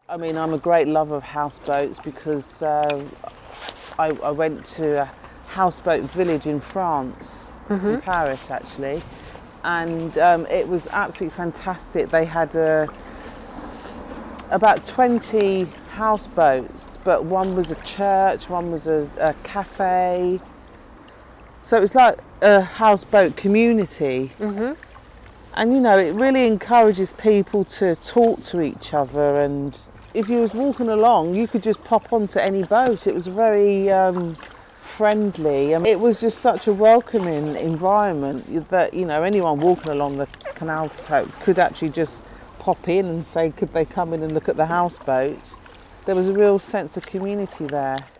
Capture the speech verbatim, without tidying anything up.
I mean, I'm a great lover of houseboats because uh, I, I went to a houseboat village in France, mm-hmm. in Paris actually, and um, it was absolutely fantastic. They had uh, about twenty houseboats, but one was a church, one was a, a cafe. So it was like a houseboat community. Mm-hmm. And you know, it really encourages people to talk to each other, and if you was walking along, you could just pop onto any boat. It was very um, friendly. I mean, it was just such a welcoming environment that, you know, anyone walking along the canal could actually just pop in and say, could they come in and look at the houseboat? There was a real sense of community there.